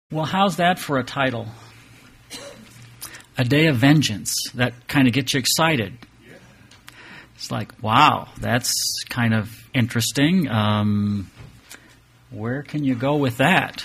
Well, how's that for a title? A Day of Vengeance. That kind of gets you excited. It's like, wow, that's kind of interesting. Where can you go with that?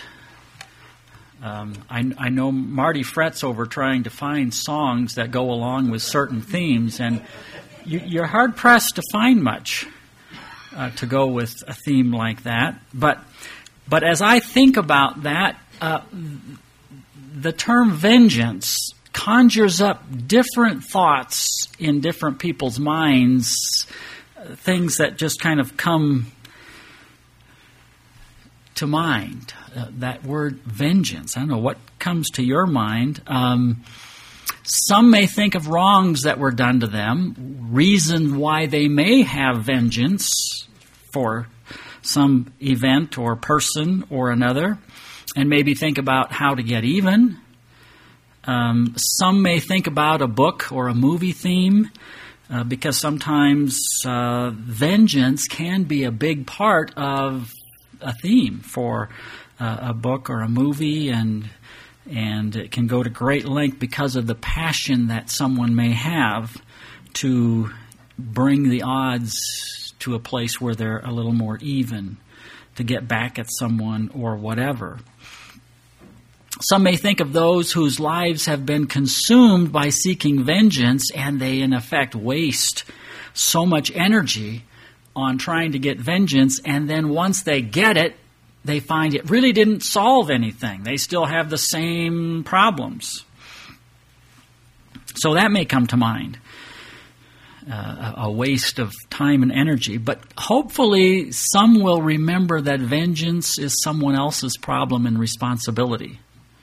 I know Marty frets over trying to find songs that go along with certain themes, and you're hard-pressed to find much to go with a theme like that. But as I think about that, the term vengeance conjures up different thoughts in different people's minds, things that just kind of come to mind. That word vengeance, I don't know what comes to your mind. Some may think of wrongs that were done to them, reason why they may have vengeance for some event or person or another, and maybe think about how to get even. Some may think about a book or a movie theme, because sometimes vengeance can be a big part of a theme for a book or a movie, and it can go to great length because of the passion that someone may have to bring the odds to a place where they're a little more even, to get back at someone or whatever. Some may think of those whose lives have been consumed by seeking vengeance, and they in effect waste so much energy on trying to get vengeance, and then once they get it, they find it really didn't solve anything. They still have the same problems. So that may come to mind, a waste of time and energy. But hopefully some will remember that vengeance is someone else's problem and responsibility.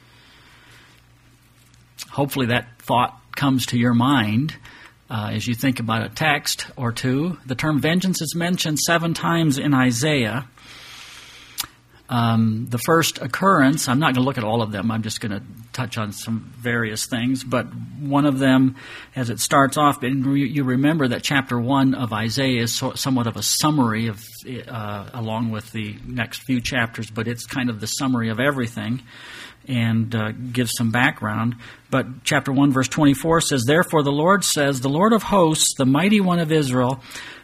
Hopefully that thought comes to your mind as you think about a text or two. The term vengeance is mentioned 7 times in Isaiah. The first occurrence, I'm not going to look at all of them, I'm just going to touch on some various things, but one of them, as it starts off, and you remember that chapter 1 of Isaiah is somewhat of a summary of, along with the next few chapters, but it's kind of the summary of everything, and gives some background. But chapter 1, verse 24 says, "Therefore the Lord says, the Lord of hosts, the mighty one of Israel,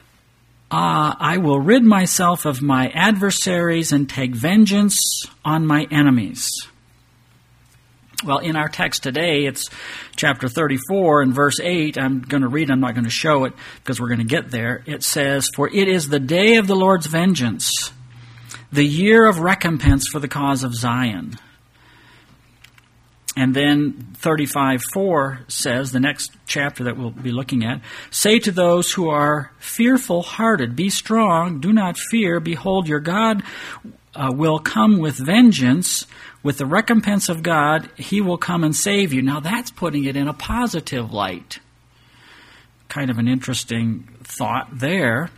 I will rid myself of my adversaries and take vengeance on my enemies." Well, in our text today, it's chapter 34 and verse 8. I'm going to read, I'm not going to show it because we're going to get there. It says, "For it is the day of the Lord's vengeance, the year of recompense for the cause of Zion." And then 35:4 says, the next chapter that we'll be looking at, "Say to those who are fearful-hearted, be strong, do not fear. Behold, your God will come with vengeance. With the recompense of God, he will come and save you." Now that's putting it in a positive light. Kind of an interesting thought there.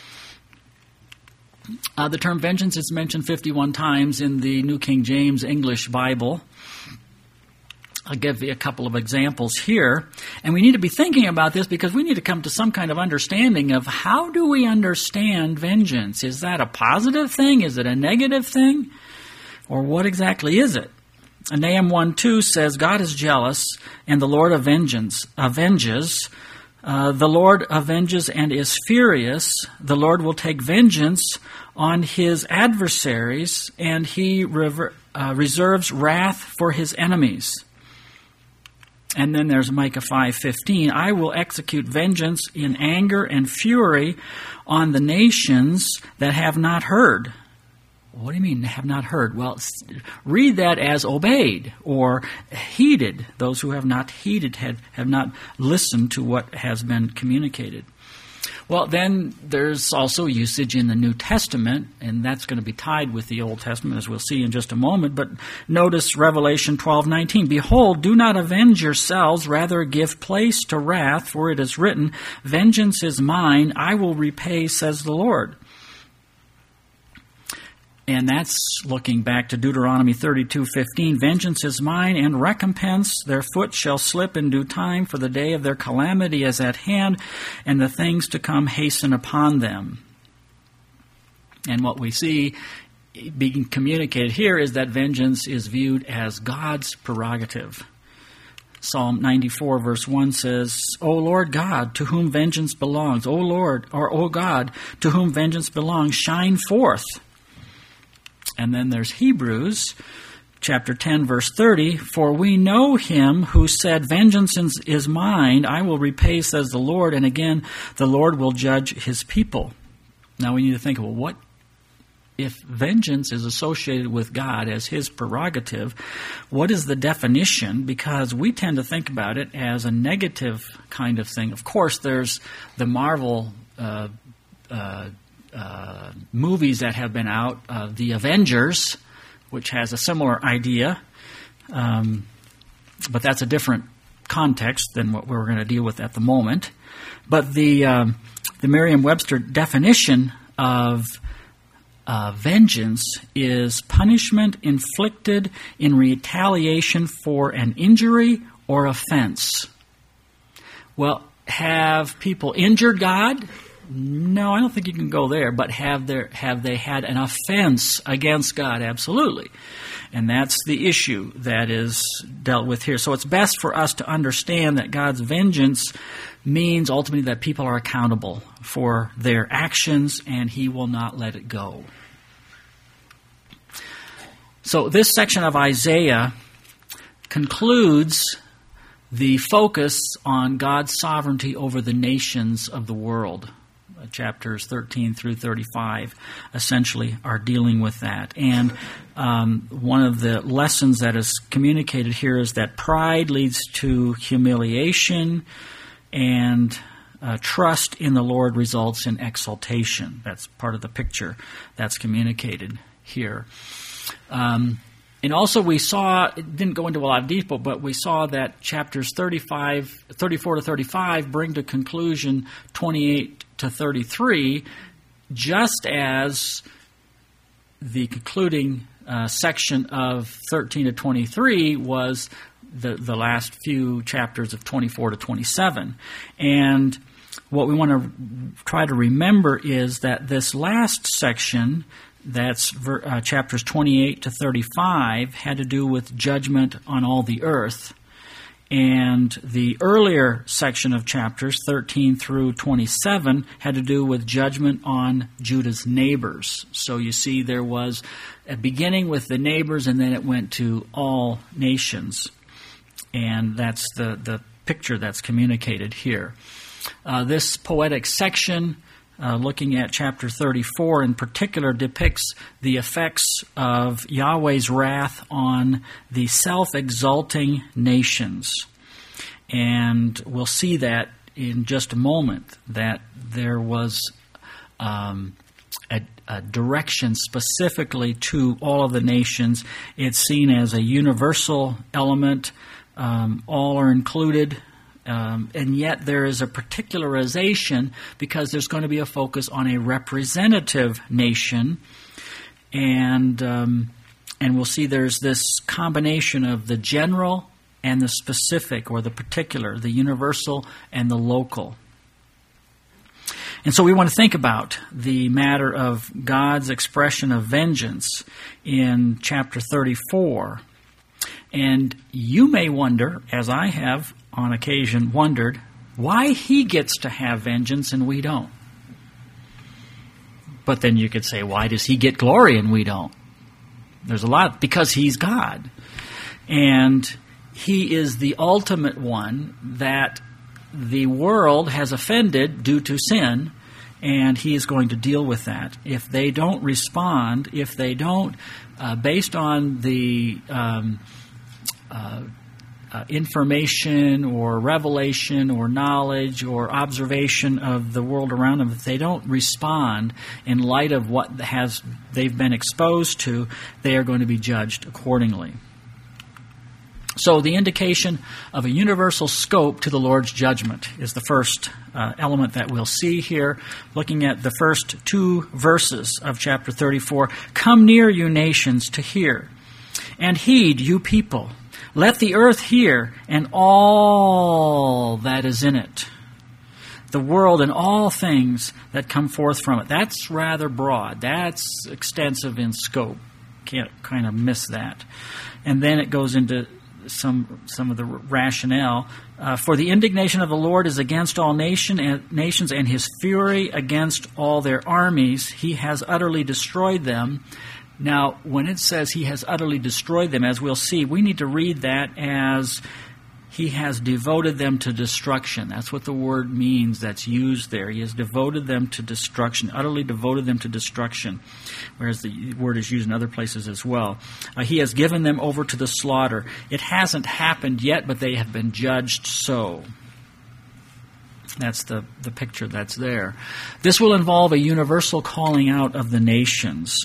The term vengeance is mentioned 51 times in the New King James English Bible. I'll give you a couple of examples here. And we need to be thinking about this because we need to come to some kind of understanding of how do we understand vengeance? Is that a positive thing? Is it a negative thing? Or what exactly is it? And Nahum 1:2 says, "God is jealous, and the Lord avenges. The Lord avenges and is furious. The Lord will take vengeance on his adversaries, and he reserves wrath for his enemies." And then there's Micah 5:15. "I will execute vengeance in anger and fury on the nations that have not heard." What do you mean, have not heard? Well, read that as obeyed or heeded. Those who have not heeded have not listened to what has been communicated. Well, then there's also usage in the New Testament, and that's going to be tied with the Old Testament, as we'll see in just a moment. But notice Revelation 12:19. "Behold, do not avenge yourselves, rather give place to wrath, for it is written, 'Vengeance is mine, I will repay, says the Lord.'" And that's looking back to Deuteronomy 32:15. "Vengeance is mine, and recompense. Their foot shall slip in due time, for the day of their calamity is at hand, and the things to come hasten upon them." And what we see being communicated here is that vengeance is viewed as God's prerogative. Psalm 94 verse 1 says, O Lord God, to whom vengeance belongs, O Lord, or O God, to whom vengeance belongs, shine forth. And then there's Hebrews chapter 10 verse 30, for we know him who said, vengeance is mine, I will repay, says the Lord, and again, the Lord will judge his people. Now we need to think, well, what if vengeance is associated with God as his prerogative? What is the definition? Because we tend to think about it as a negative kind of thing. Of course, there's the Marvel movies that have been out, The Avengers, which has a similar idea, but that's a different context than what we're going to deal with at the moment. But the Merriam-Webster definition of vengeance is punishment inflicted in retaliation for an injury or offense. Well, have people injured God? No, I don't think you can go there. But have they had an offense against God? Absolutely. And that's the issue that is dealt with here. So it's best for us to understand that God's vengeance means ultimately that people are accountable for their actions, and he will not let it go. So this section of Isaiah concludes the focus on God's sovereignty over the nations of the world. Chapters 13 through 35 essentially are dealing with that. And one of the lessons that is communicated here is that pride leads to humiliation, and trust in the Lord results in exaltation. That's part of the picture that's communicated here. And also we saw, it didn't go into a lot of detail, but we saw that chapters 34 to 35 bring to conclusion 28 to 33, just as the concluding section of 13 to 23 was the last few chapters of 24 to 27. And what we want to try to remember is that this last section, that's chapters 28 to 35, had to do with judgment on all the earth. And the earlier section of chapters, 13 through 27, had to do with judgment on Judah's neighbors. So you see there was a beginning with the neighbors, and then it went to all nations. And that's the picture that's communicated here. This poetic section, looking at chapter 34 in particular, depicts the effects of Yahweh's wrath on the self-exalting nations. And we'll see that in just a moment, that there was a direction specifically to all of the nations. It's seen as a universal element. All are included. And yet there is a particularization because there's going to be a focus on a representative nation, and we'll see there's this combination of the general and the specific, or the particular, the universal and the local. And so we want to think about the matter of God's expression of vengeance in chapter 34. And you may wonder, as I have on occasion wondered, why he gets to have vengeance and we don't. But then you could say, why does he get glory and we don't? There's a lot, because he's God. And he is the ultimate one that the world has offended due to sin, and he is going to deal with that. If they don't respond, if they don't, based on the information or revelation or knowledge or observation of the world around them, if they don't respond in light of what they've been exposed to, they are going to be judged accordingly. So the indication of a universal scope to the Lord's judgment is the first element that we'll see here, looking at the first two verses of chapter 34. Come near, you nations, to hear, and heed, you people. Let the earth hear, and all that is in it. the world and all things that come forth from it. That's rather broad. That's extensive in scope. Can't kind of miss that. And then it goes into some of the rationale. For the indignation of the Lord is against all nations, and his fury against all their armies. He has utterly destroyed them. Now, when it says he has utterly destroyed them, as we'll see, we need to read that as he has devoted them to destruction. That's what the word means that's used there. He has devoted them to destruction, utterly devoted them to destruction, whereas the word is used in other places as well. He has given them over to the slaughter. It hasn't happened yet, but they have been judged so. That's the picture that's there. This will involve a universal calling out of the nations.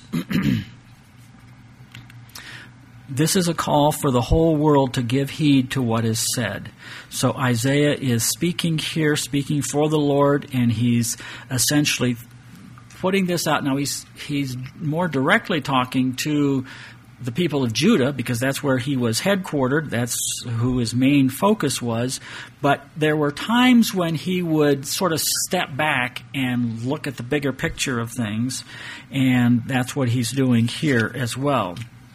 This is a call for the whole world to give heed to what is said. So Isaiah is speaking here, speaking for the Lord, and he's essentially putting this out. Now he's more directly talking to the people of Judah, because that's where he was headquartered. That's who his main focus was. But there were times when he would sort of step back and look at the bigger picture of things, and that's what he's doing here as well.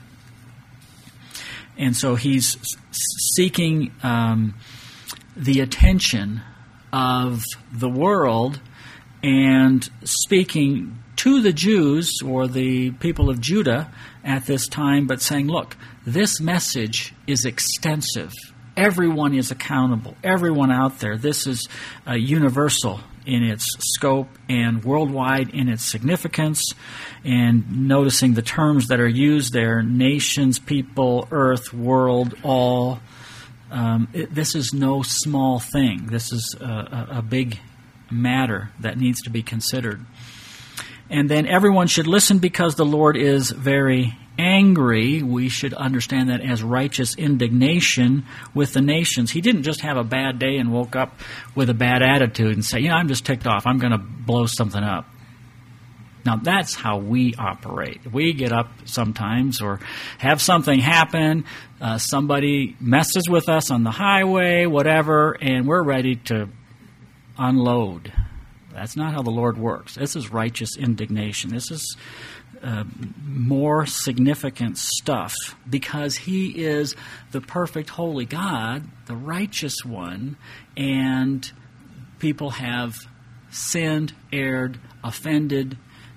And so he's seeking the attention of the world and speaking to the Jews or the people of Judah at this time, but saying, look, this message is extensive. Everyone is accountable. Everyone out there. This is universal in its scope and worldwide in its significance. And noticing the terms that are used there, nations, people, earth, world, all. This is no small thing. This is a big matter that needs to be considered. And then everyone should listen because the Lord is very angry. We should understand that as righteous indignation with the nations. He didn't just have a bad day and woke up with a bad attitude and say, I'm just ticked off. I'm going to blow something up. Now, that's how we operate. We get up sometimes or have something happen. Somebody messes with us on the highway, whatever, and we're ready to unload. That's not how the Lord works. This is righteous indignation. This is more significant stuff because he is the perfect holy God, the righteous one, and people have sinned, erred, offended,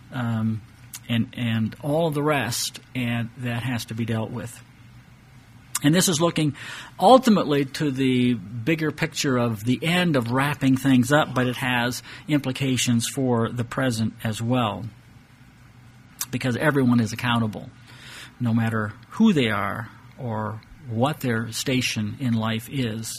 and all of the rest, and that has to be dealt with. And this is looking ultimately to the bigger picture of the end of wrapping things up, but it has implications for the present as well. Because everyone is accountable, no matter who they are or what their station in life is.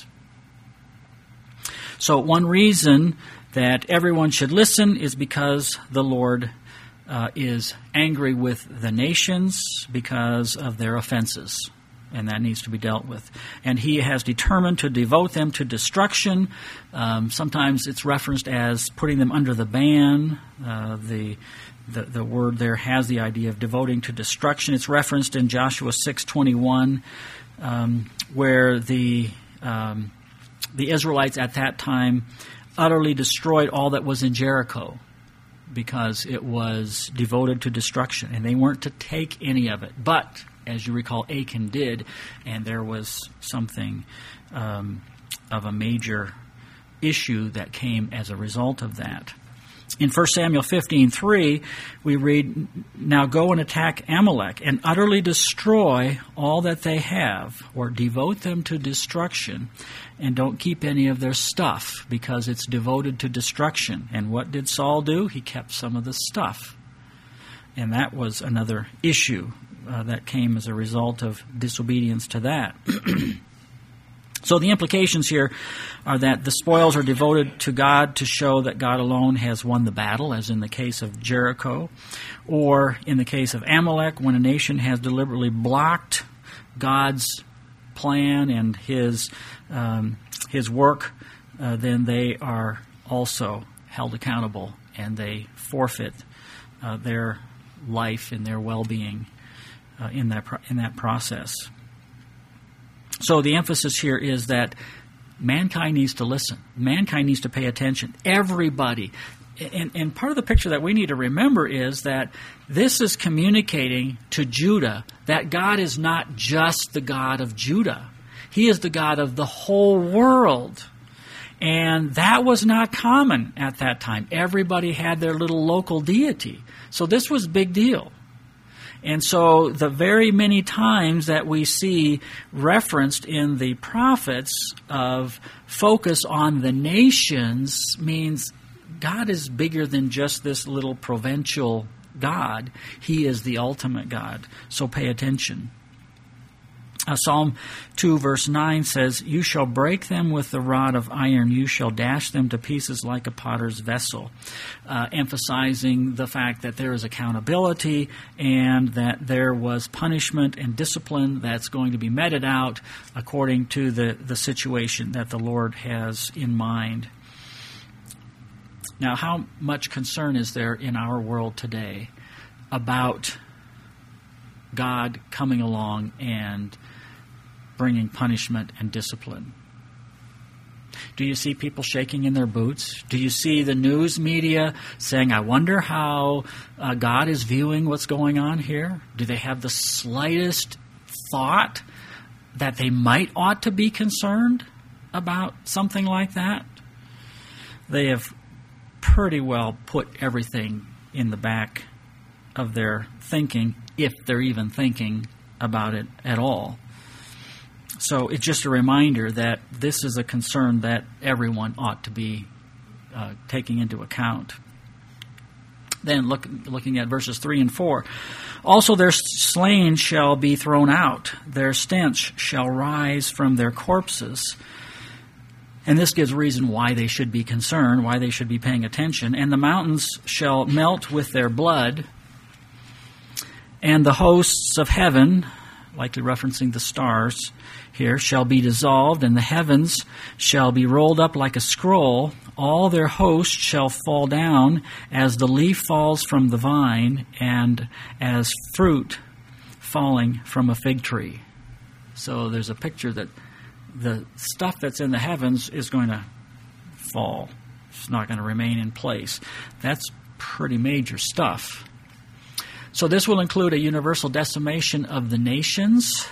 So one reason that everyone should listen is because the Lord is angry with the nations because of their offenses. And that needs to be dealt with. And he has determined to devote them to destruction. Sometimes it's referenced as putting them under the ban. The word there has the idea of devoting to destruction. It's referenced in Joshua 6:21, where the Israelites at that time utterly destroyed all that was in Jericho because it was devoted to destruction, and they weren't to take any of it. But, as you recall, Achan did, and there was something of a major issue that came as a result of that. In 1 Samuel 15:3, we read, "Now go and attack Amalek and utterly destroy all that they have," or devote them to destruction, and don't keep any of their stuff because it's devoted to destruction. And what did Saul do? He kept some of the stuff. And that was another issue that came as a result of disobedience to that. So the implications here are that the spoils are devoted to God to show that God alone has won the battle, as in the case of Jericho, or in the case of Amalek, when a nation has deliberately blocked God's plan and his work, then they are also held accountable and they forfeit their life and their well-being in that process. So the emphasis here is that mankind needs to listen. Mankind needs to pay attention. Everybody. And part of the picture that we need to remember is that this is communicating to Judah that God is not just the God of Judah. He is the God of the whole world. And that was not common at that time. Everybody had their little local deity. So this was a big deal. And so the very many times that we see referenced in the prophets of focus on the nations means God is bigger than just this little provincial God. He is the ultimate God. So pay attention. Psalm 2 verse 9 says, "You shall break them with the rod of iron. You shall dash them to pieces like a potter's vessel," emphasizing the fact that there is accountability and that there was punishment and discipline that's going to be meted out according to the situation that the Lord has in mind. Now, how much concern is there in our world today about God coming along and bringing punishment and discipline? Do you see people shaking in their boots? Do you see the news media saying, "I wonder how God is viewing what's going on here"? Do they have the slightest thought that they might ought to be concerned about something like that? They have pretty well put everything in the back of their thinking, if they're even thinking about it at all. So it's just a reminder that this is a concern that everyone ought to be taking into account. Then looking at verses 3 and 4. "Also their slain shall be thrown out. Their stench shall rise from their corpses." And this gives reason why they should be concerned, why they should be paying attention. "And the mountains shall melt with their blood, and the hosts of heaven," likely referencing the stars here, "shall be dissolved, and the heavens shall be rolled up like a scroll. All their hosts shall fall down as the leaf falls from the vine, and as fruit falling from a fig tree." So there's a picture that the stuff that's in the heavens is going to fall. It's not going to remain in place. That's pretty major stuff. So this will include a universal decimation of the nations.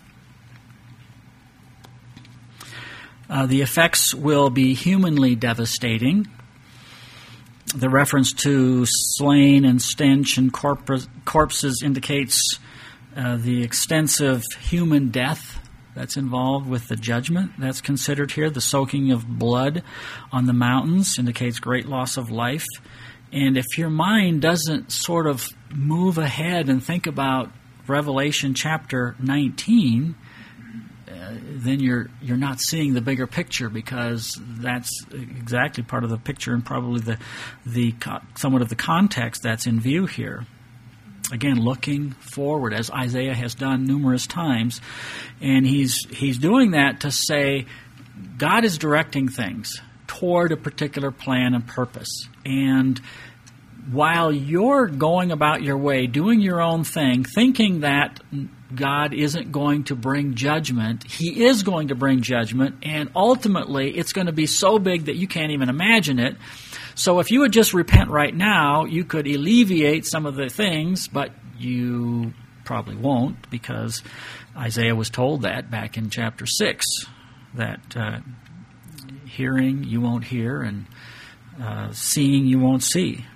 The effects will be humanly devastating. The reference to slain and stench and corpses indicates the extensive human death that's involved with the judgment that's considered here. The soaking of blood on the mountains indicates great loss of life. And if your mind doesn't sort of move ahead and think about Revelation chapter 19, then you're not seeing the bigger picture, because that's exactly part of the picture and probably the somewhat of the context that's in view here. Again, looking forward, as Isaiah has done numerous times, and he's doing that to say God is directing things toward a particular plan and purpose. And while you're going about your way, doing your own thing, thinking that God isn't going to bring judgment, He is going to bring judgment, and ultimately it's going to be so big that you can't even imagine it. So if you would just repent right now, you could alleviate some of the things, but you probably won't, because Isaiah was told that back in chapter 6, that hearing you won't hear, and seeing you won't see.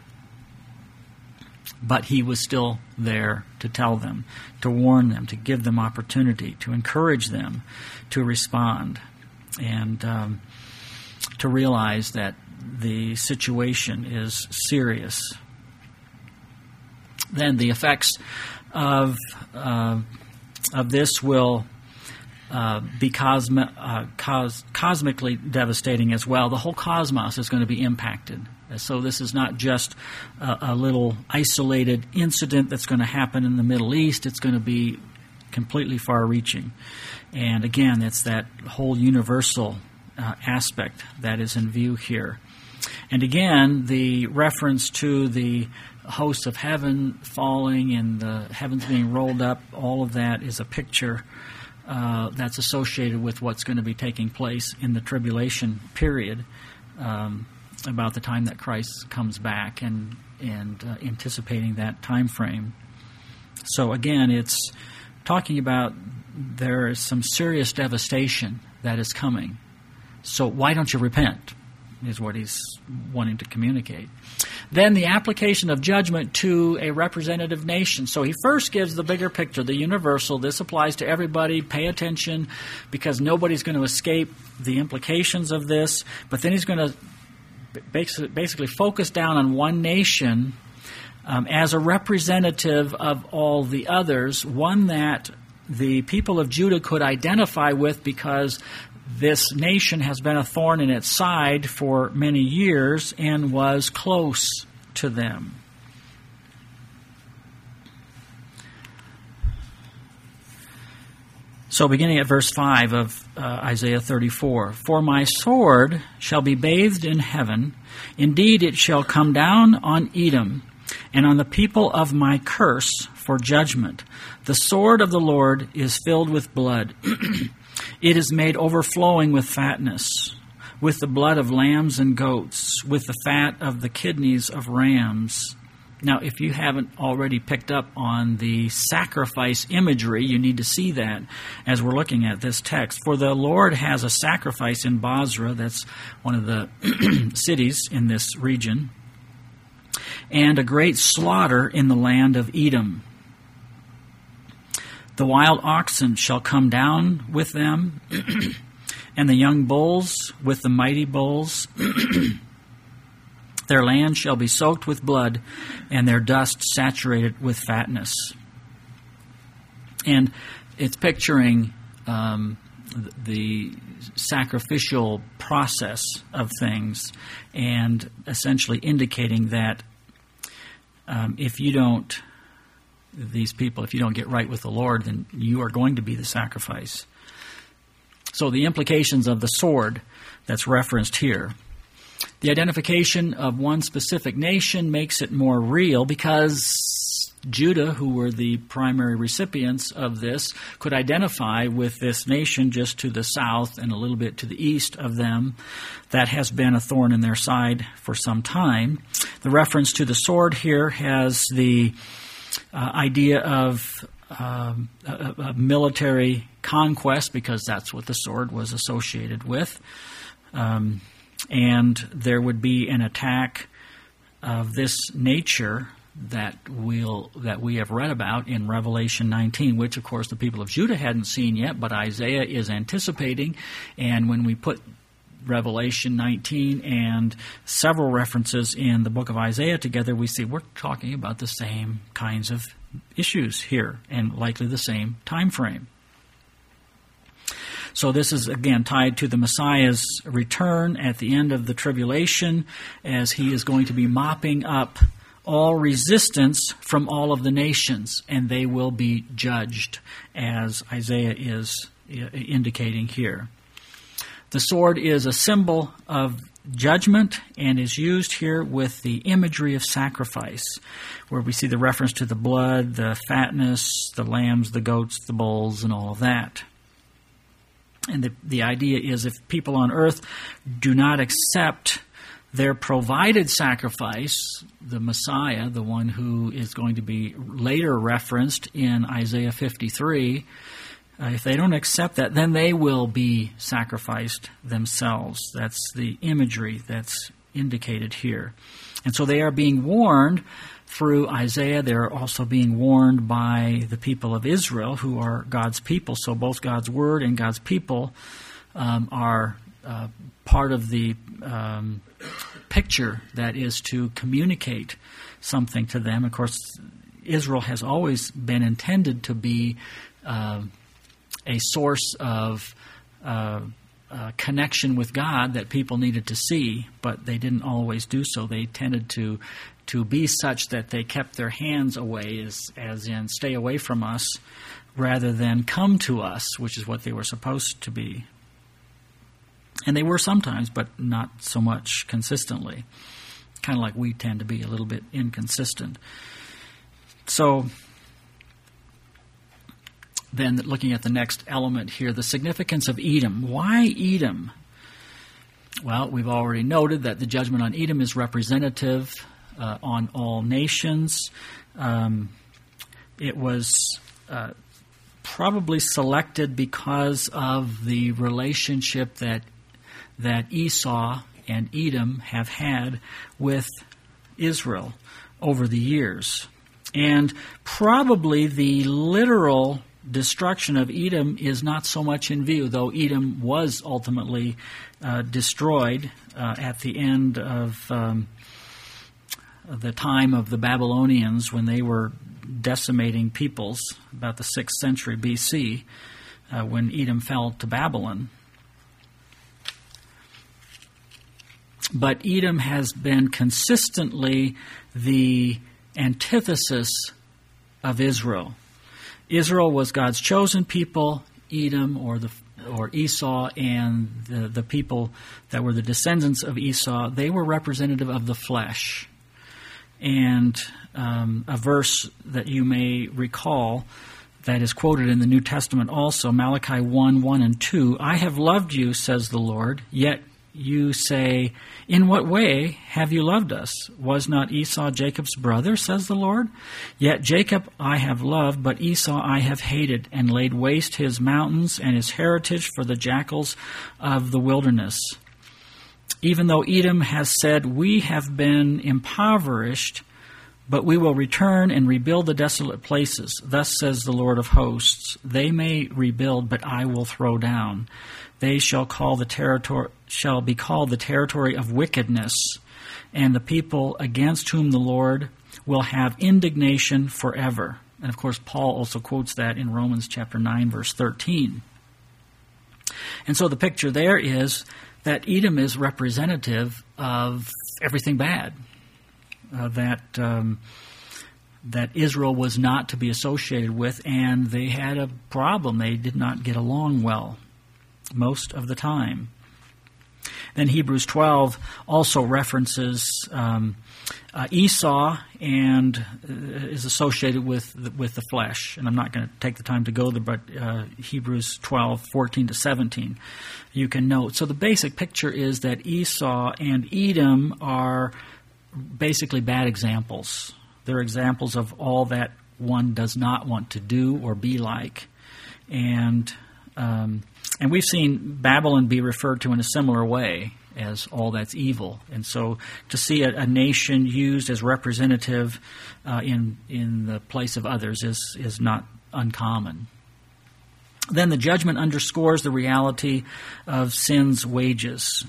But he was still there to tell them, to warn them, to give them opportunity, to encourage them to respond, and to realize that the situation is serious. Then the effects of this will be cosmically devastating as well. The whole cosmos is going to be impacted. So this is not just a little isolated incident that's going to happen in the Middle East. It's going to be completely far-reaching. And again, it's that whole universal aspect that is in view here. And again, the reference to the hosts of heaven falling and the heavens being rolled up, all of that is a picture that's associated with what's going to be taking place in the tribulation period, about the time that Christ comes back, and anticipating that time frame. So again, it's talking about there is some serious devastation that is coming. So why don't you repent, is what he's wanting to communicate. Then the application of judgment to a representative nation. So he first gives the bigger picture, the universal. This applies to everybody. Pay attention, because nobody's going to escape the implications of this. But then he's going to basically focus down on one nation as a representative of all the others, one that the people of Judah could identify with, because this nation has been a thorn in its side for many years and was close to them. So beginning at verse 5 of Isaiah 34, "For my sword shall be bathed in heaven, indeed it shall come down on Edom, and on the people of my curse for judgment. The sword of the Lord is filled with blood. It is made overflowing with fatness, with the blood of lambs and goats, with the fat of the kidneys of rams." Now, if you haven't already picked up on the sacrifice imagery, you need to see that as we're looking at this text. "For the Lord has a sacrifice in Bozrah," that's one of the cities in this region, "and a great slaughter in the land of Edom. The wild oxen shall come down with them, and the young bulls with the mighty bulls. Their land shall be soaked with blood, and their dust saturated with fatness." And it's picturing the sacrificial process of things, and essentially indicating that if you don't get right with the Lord, then you are going to be the sacrifice. So the implications of the sword that's referenced here. The identification of one specific nation makes it more real, because Judah, who were the primary recipients of this, could identify with this nation just to the south and a little bit to the east of them that has been a thorn in their side for some time. The reference to the sword here has the idea of a military conquest, because that's what the sword was associated with. And there would be an attack of this nature that we have read about in Revelation 19, which, of course, the people of Judah hadn't seen yet, but Isaiah is anticipating. And when we put Revelation 19 and several references in the book of Isaiah together, we see we're talking about the same kinds of issues here, and likely the same time frame. So this is, again, tied to the Messiah's return at the end of the tribulation, as he is going to be mopping up all resistance from all of the nations, and they will be judged, as Isaiah is indicating here. The sword is a symbol of judgment and is used here with the imagery of sacrifice, where we see the reference to the blood, the fatness, the lambs, the goats, the bulls, and all of that. And the idea is, if people on earth do not accept their provided sacrifice, the Messiah, the one who is going to be later referenced in Isaiah 53, if they don't accept that, then they will be sacrificed themselves. That's the imagery that's indicated here. And so they are being warned through Isaiah. They're also being warned by the people of Israel, who are God's people. So both God's word and God's people are part of the picture that is to communicate something to them. Of course, Israel has always been intended to be a source of connection with God that people needed to see, but they didn't always do so. They tended to be such that they kept their hands away, as in stay away from us, rather than come to us, which is what they were supposed to be. And they were sometimes, but not so much consistently. Kind of like we tend to be a little bit inconsistent. So then looking at the next element here, the significance of Edom. Why Edom? Well, we've already noted that the judgment on Edom is representative on all nations. It was probably selected because of the relationship that Esau and Edom have had with Israel over the years. And probably the literal destruction of Edom is not so much in view, though Edom was ultimately destroyed at the end of the time of the Babylonians, when they were decimating peoples, about the 6th century BC, when Edom fell to Babylon. But Edom has been consistently the antithesis of Israel. Israel was God's chosen people. Edom, or Esau, and the people that were the descendants of Esau, they were representative of the flesh. And a verse that you may recall that is quoted in the New Testament also, Malachi 1:1 and 2, I have loved you, says the Lord, yet you say, in what way have you loved us? Was not Esau Jacob's brother, says the Lord? Yet Jacob I have loved, but Esau I have hated, and laid waste his mountains and his heritage for the jackals of the wilderness. Even though Edom has said, we have been impoverished, but we will return and rebuild the desolate places. Thus says the Lord of hosts, they may rebuild, but I will throw down. They shall be called the territory of wickedness, and the people against whom the Lord will have indignation forever. And of course, Paul also quotes that in Romans chapter 9, verse 13. And so the picture there is that Edom is representative of everything bad, that Israel was not to be associated with, and they had a problem. They did not get along well most of the time. Then Hebrews 12 also references Esau and is associated with the flesh. And I'm not going to take the time to go there, but Hebrews 12, 14 to 17, you can note. So the basic picture is that Esau and Edom are basically bad examples. They're examples of all that one does not want to do or be like. And we've seen Babylon be referred to in a similar way as all that's evil. And so to see a nation used as representative in the place of others is not uncommon. Then the judgment underscores the reality of sin's wages.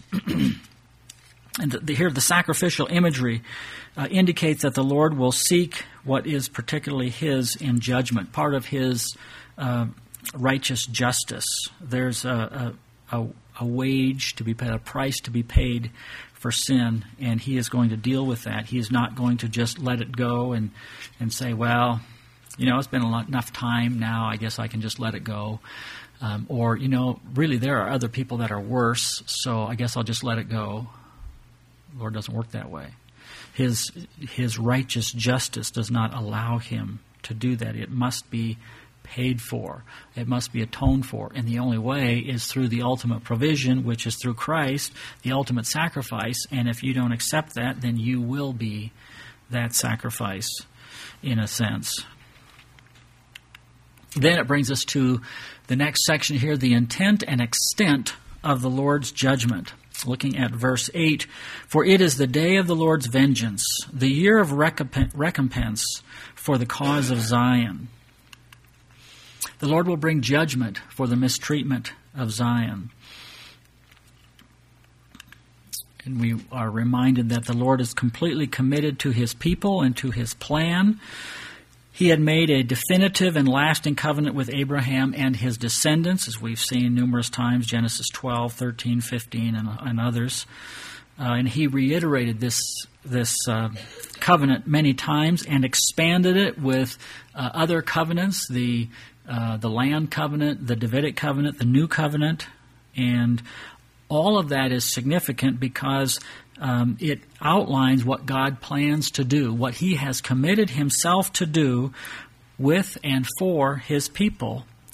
And here the sacrificial imagery indicates that the Lord will seek what is particularly His in judgment, part of His righteous justice. There's a wage to be paid, a price to be paid for sin, and He is going to deal with that. He is not going to just let it go and say, well, it's been enough time now, I guess I can just let it go. Or, really there are other people that are worse, so I guess I'll just let it go. The Lord doesn't work that way. His righteous justice does not allow Him to do that. It must be paid for. It must be atoned for. And the only way is through the ultimate provision, which is through Christ, the ultimate sacrifice. And if you don't accept that, then you will be that sacrifice in a sense. Then it brings us to the next section here, the intent and extent of the Lord's judgment. Looking at verse 8, for it is the day of the Lord's vengeance, the year of recompense for the cause of Zion. The Lord will bring judgment for the mistreatment of Zion. And we are reminded that the Lord is completely committed to His people and to His plan. He had made a definitive and lasting covenant with Abraham and his descendants, as we've seen numerous times, Genesis 12, 13, 15, and others. And He reiterated this covenant many times and expanded it with other covenants, the land covenant, the Davidic covenant, the new covenant. And all of that is significant because it outlines what God plans to do, what He has committed Himself to do with and for His people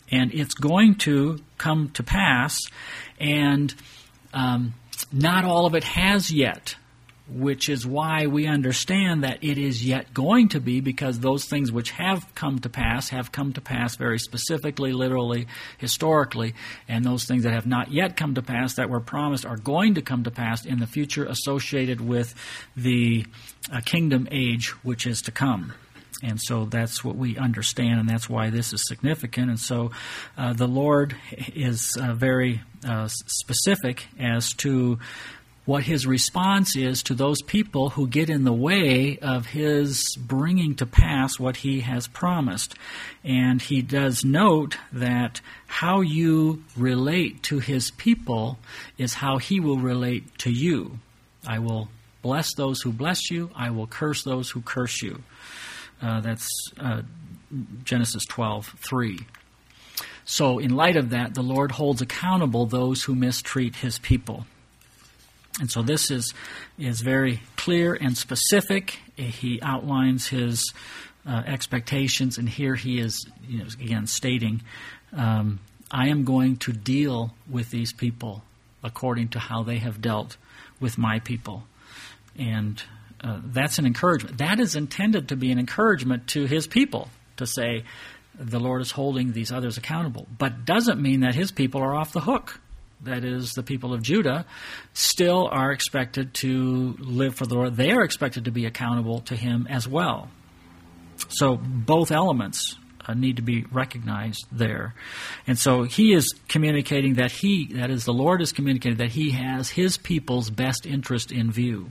And it's going to come to pass, and not all of it has yet, which is why we understand that it is yet going to be, because those things which have come to pass very specifically, literally, historically, and those things that have not yet come to pass that were promised are going to come to pass in the future, associated with the kingdom age which is to come. And so that's what we understand, and that's why this is significant. And so the Lord is very specific as to what his response is to those people who get in the way of his bringing to pass what he has promised. And he does note that how you relate to his people is how he will relate to you. I will bless those who bless you. I will curse those who curse you. That's Genesis 12:3. So in light of that, the Lord holds accountable those who mistreat his people. And so this is very clear and specific. He outlines his expectations, and here he is, again, stating, I am going to deal with these people according to how they have dealt with my people. And that's an encouragement. That is intended to be an encouragement to his people, to say the Lord is holding these others accountable. But doesn't mean that his people are off the hook. That is, the people of Judah still are expected to live for the Lord. They are expected to be accountable to him as well. So both elements need to be recognized there. And so he is communicating that the Lord is communicating that he has his people's best interest in view.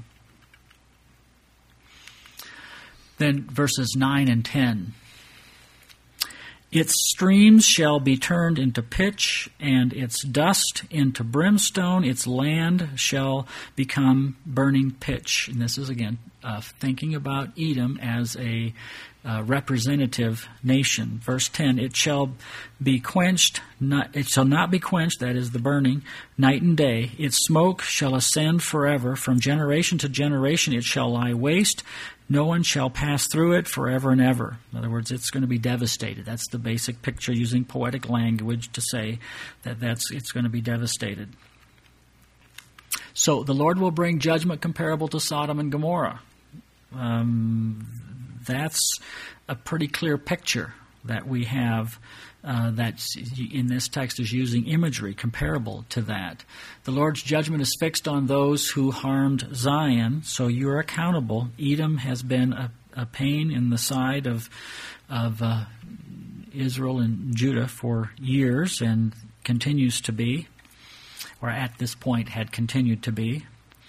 Then verses 9 and 10. Its streams shall be turned into pitch, and its dust into brimstone. Its land shall become burning pitch. And this is, again, thinking about Edom as a representative nation. Verse 10, it shall be quenched, it shall not be quenched, that is the burning, night and day. Its smoke shall ascend forever. From generation to generation it shall lie waste. No one shall pass through it forever and ever. In other words, it's going to be devastated. That's the basic picture, using poetic language to say that it's going to be devastated. So the Lord will bring judgment comparable to Sodom and Gomorrah. That's a pretty clear picture that we have that in this text is using imagery comparable to that. The Lord's judgment is fixed on those who harmed Zion, so you're accountable. Edom has been a pain in the side of Israel and Judah for years and continues to be, or at this point had continued to be.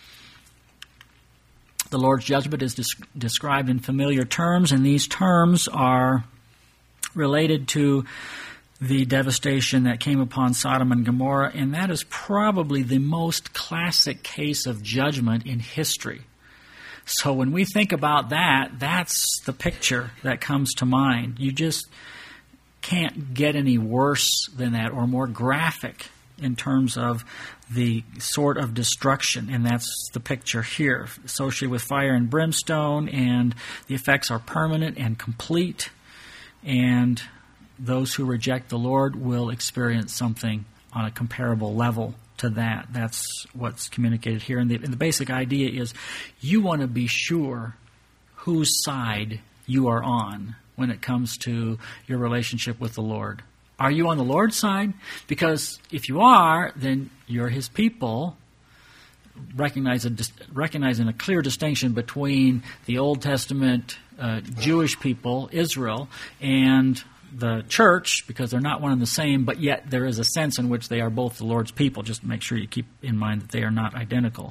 The Lord's judgment is described in familiar terms, and these terms are related to the devastation that came upon Sodom and Gomorrah, and that is probably the most classic case of judgment in history. So when we think about that, that's the picture that comes to mind. You just can't get any worse than that or more graphic in terms of the sort of destruction, and that's the picture here, associated with fire and brimstone, and the effects are permanent and complete, and those who reject the Lord will experience something on a comparable level to that. That's what's communicated here, and the basic idea is you want to be sure whose side you are on when it comes to your relationship with the Lord. Are you on the Lord's side? Because if you are, then you're his people, recognizing a clear distinction between the Old Testament Jewish people, Israel, and the church, because they're not one and the same, but yet there is a sense in which they are both the Lord's people. Just make sure you keep in mind that they are not identical.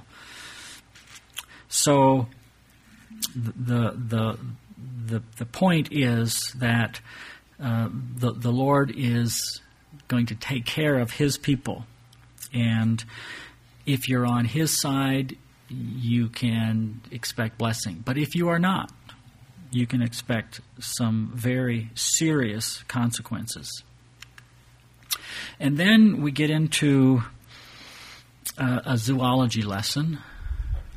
So the point is that the Lord is going to take care of his people. And if you're on his side, you can expect blessing. But if you are not, you can expect some very serious consequences. And then we get into a zoology lesson.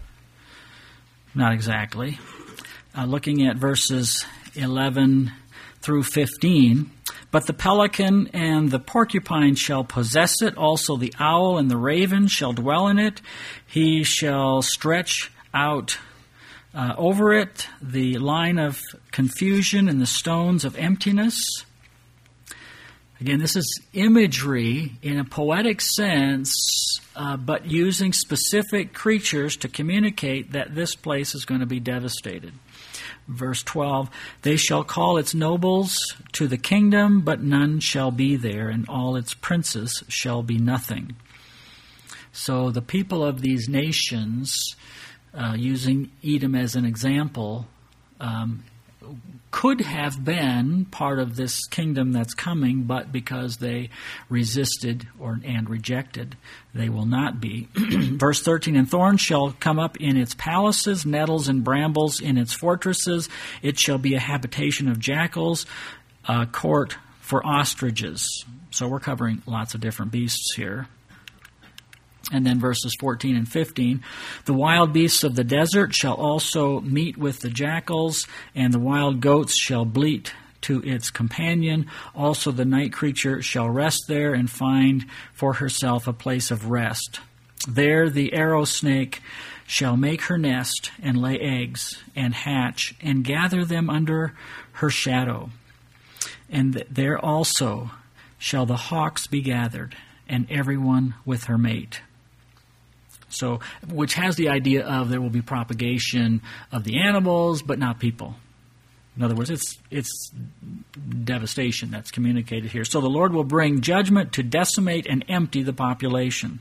Not exactly. Looking at verses 11 through 15. But the pelican and the porcupine shall possess it. Also the owl and the raven shall dwell in it. He shall stretch out over it the line of confusion and the stones of emptiness. Again, this is imagery in a poetic sense, but using specific creatures to communicate that this place is going to be devastated. Verse 12, they shall call its nobles to the kingdom, but none shall be there, and all its princes shall be nothing. So the people of these nations, using Edom as an example, could have been part of this kingdom that's coming, but because they resisted and rejected, they will not be. Verse 13, and thorns shall come up in its palaces, nettles and brambles in its fortresses. It shall be a habitation of jackals, a court for ostriches. So we're covering lots of different beasts here. And then verses 14 and 15, the wild beasts of the desert shall also meet with the jackals, and the wild goats shall bleat to its companion. Also the night creature shall rest there and find for herself a place of rest. There the arrow snake shall make her nest and lay eggs and hatch and gather them under her shadow. And there also shall the hawks be gathered, and everyone with her mate. So, which has the idea of there will be propagation of the animals, but not people. In other words, it's devastation that's communicated here. So the Lord will bring judgment to decimate and empty the population.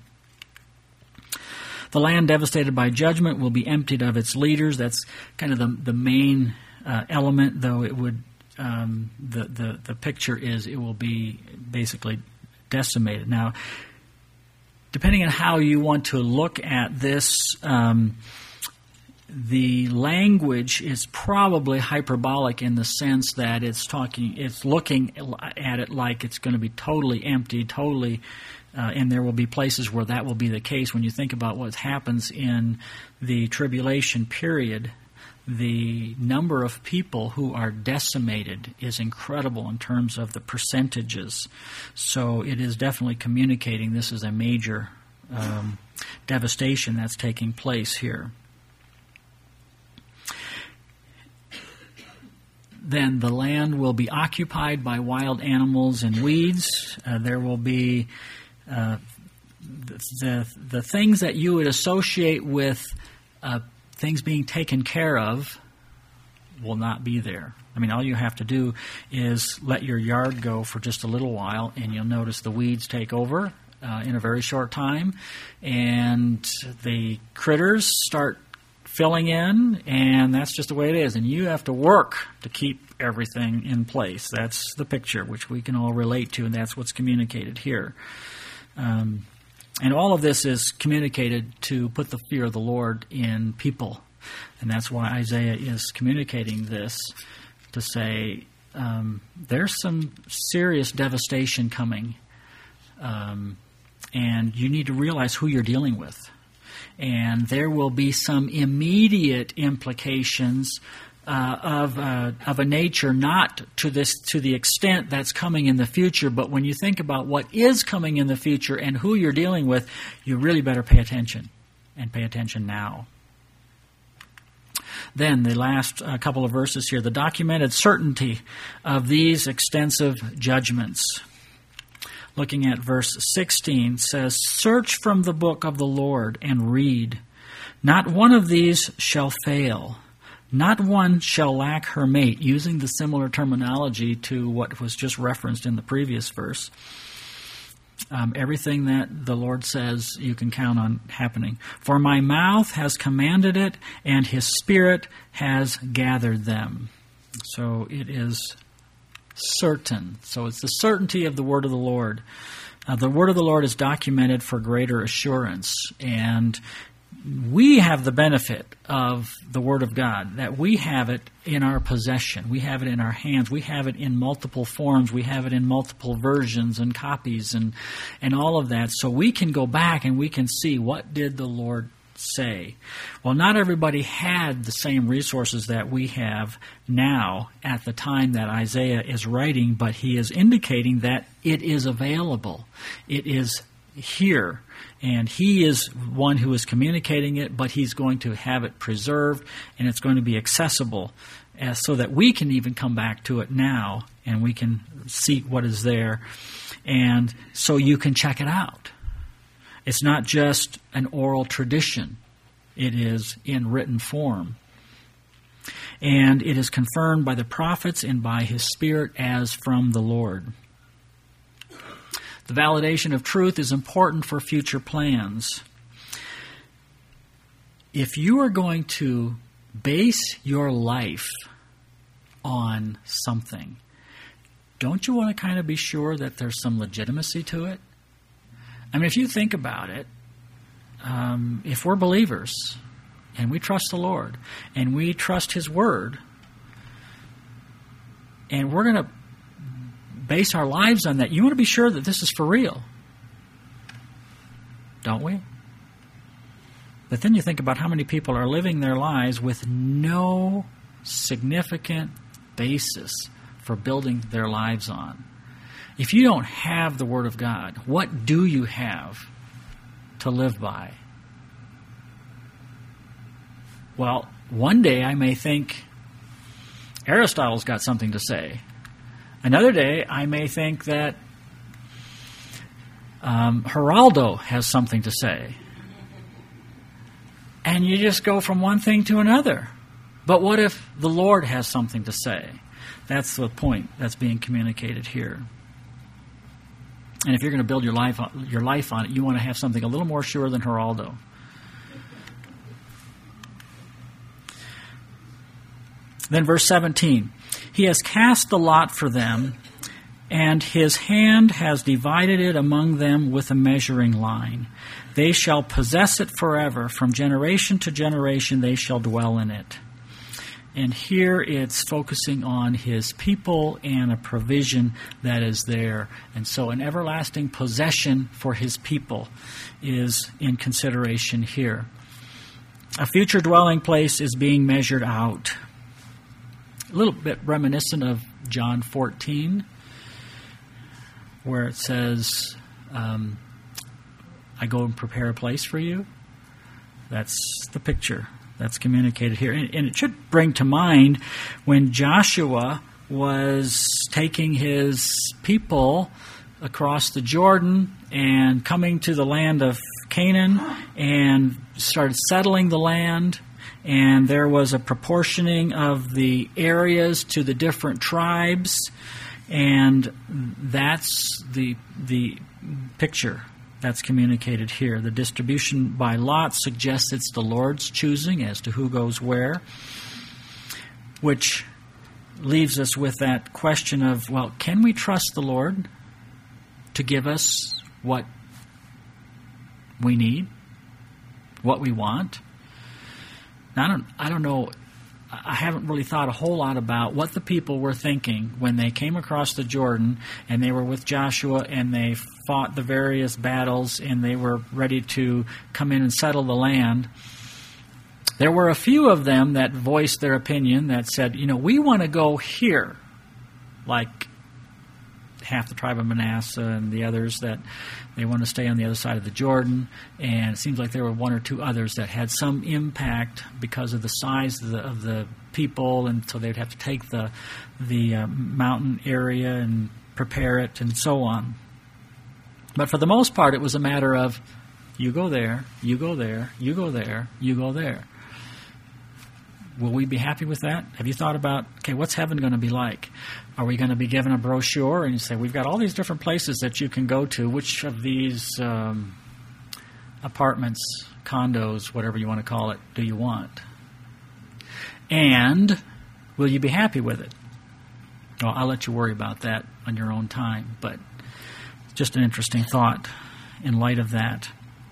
The land devastated by judgment will be emptied of its leaders. That's kind of the main element, though it would the picture is it will be basically decimated. Now, depending on how you want to look at this, the language is probably hyperbolic in the sense that it's looking at it like it's going to be totally empty, and there will be places where that will be the case. When you think about what happens in the tribulation period, the number of people who are decimated is incredible in terms of the percentages. So it is definitely communicating this is a major devastation that's taking place here. Then the land will be occupied by wild animals and weeds. There will be the things that you would associate with things being taken care of will not be there. I mean, all you have to do is let your yard go for just a little while, and you'll notice the weeds take over in a very short time, and the critters start filling in, and that's just the way it is. And you have to work to keep everything in place. That's the picture, which we can all relate to, and that's what's communicated here. And all of this is communicated to put the fear of the Lord in people. And that's why Isaiah is communicating this, to say there's some serious devastation coming. And you need to realize who you're dealing with. And there will be some immediate implications of a nature not to the extent that's coming in the future, but when you think about what is coming in the future and who you're dealing with, you really better pay attention, and pay attention now. Then the last couple of verses here, the documented certainty of these extensive judgments. Looking at verse 16, says, "Search from the book of the Lord and read. Not one of these shall fail. Not one shall lack her mate," using the similar terminology to what was just referenced in the previous verse. Everything that the Lord says you can count on happening. "For my mouth has commanded it, and his spirit has gathered them." So it is certain. So it's the certainty of the word of the Lord. The word of the Lord is documented for greater assurance, and we have the benefit of the Word of God, that we have it in our possession. We have it in our hands. We have it in multiple forms. We have it in multiple versions and copies and all of that. So we can go back and we can see, what did the Lord say. Well, not everybody had the same resources that we have now at the time that Isaiah is writing, but he is indicating that it is available. It is here. And he is one who is communicating it, but he's going to have it preserved, and it's going to be accessible so that we can even come back to it now, and we can see what is there. And so you can check it out. It's not just an oral tradition. It is in written form. And it is confirmed by the prophets and by his Spirit as from the Lord. The validation of truth is important for future plans. If you are going to base your life on something, don't you want to kind of be sure that there's some legitimacy to it? I mean, if you think about it, if we're believers and we trust the Lord and we trust His Word, and we're going to base our lives on that, you want to be sure that this is for real, don't we? But then you think about how many people are living their lives with no significant basis for building their lives on. If you don't have the Word of God, what do you have to live by? Well, one day I may think Aristotle's got something to say. Another day I may think that Geraldo has something to say. And you just go from one thing to another. But what if the Lord has something to say? That's the point that's being communicated here. And if you're going to build your life on it, you want to have something a little more sure than Geraldo. Then verse 17. He has cast the lot for them, and his hand has divided it among them with a measuring line. They shall possess it forever. From generation to generation they shall dwell in it. And here it's focusing on his people and a provision that is there. And so an everlasting possession for his people is in consideration here. A future dwelling place is being measured out. A little bit reminiscent of John 14, where it says, I go and prepare a place for you. That's the picture that's communicated here. And it should bring to mind when Joshua was taking his people across the Jordan and coming to the land of Canaan and started settling the land. And there was a proportioning of the areas to the different tribes. And that's the picture that's communicated here. The distribution by lot suggests it's the Lord's choosing as to who goes where, which leaves us with that question of, well, can we trust the Lord to give us what we need, what we want? Now, I don't know. I haven't really thought a whole lot about what the people were thinking when they came across the Jordan and they were with Joshua and they fought the various battles and they were ready to come in and settle the land. There were a few of them that voiced their opinion that said, we want to go here, like half the tribe of Manasseh and the others that they want to stay on the other side of the Jordan. And it seems like there were one or two others that had some impact because of the size of the people, and so they'd have to take the mountain area and prepare it and so on. But for the most part, it was a matter of you go there, you go there, you go there, you go there. Will we be happy with that? Have you thought about, okay, what's heaven going to be like? Are we going to be given a brochure and you say, we've got all these different places that you can go to. Which of these apartments, condos, whatever you want to call it, do you want? And will you be happy with it? Well, I'll let you worry about that on your own time, but just an interesting thought in light of that.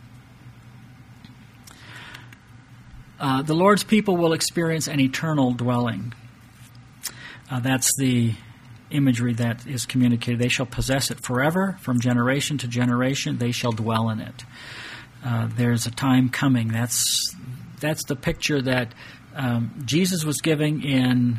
The Lord's people will experience an eternal dwelling. That's the imagery that is communicated. They shall possess it forever, from generation to generation. They shall dwell in it. there's a time coming. That's the picture that Jesus was giving in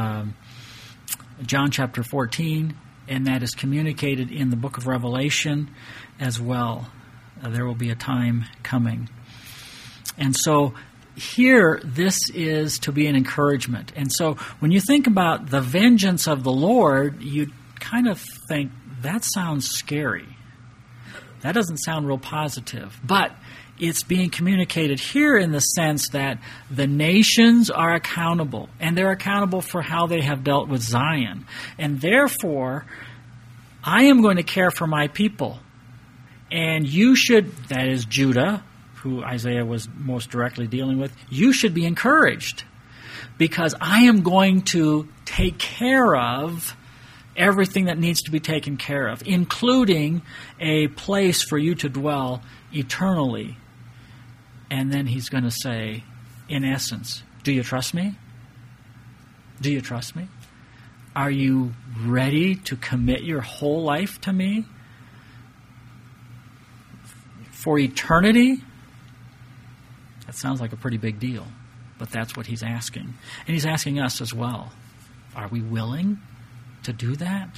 John chapter 14, and that is communicated in the book of Revelation as well. There will be a time coming. And so here, this is to be an encouragement. And so when you think about the vengeance of the Lord, you kind of think, that sounds scary. That doesn't sound real positive. But it's being communicated here in the sense that the nations are accountable, and they're accountable for how they have dealt with Zion. And therefore, I am going to care for my people. And you should, that is Judah, who Isaiah was most directly dealing with, you should be encouraged, because I am going to take care of everything that needs to be taken care of, including a place for you to dwell eternally. And then he's going to say, in essence, do you trust me? Do you trust me? Are you ready to commit your whole life to me? For eternity? That sounds like a pretty big deal, but that's what he's asking. And he's asking us as well. Are we willing to do that?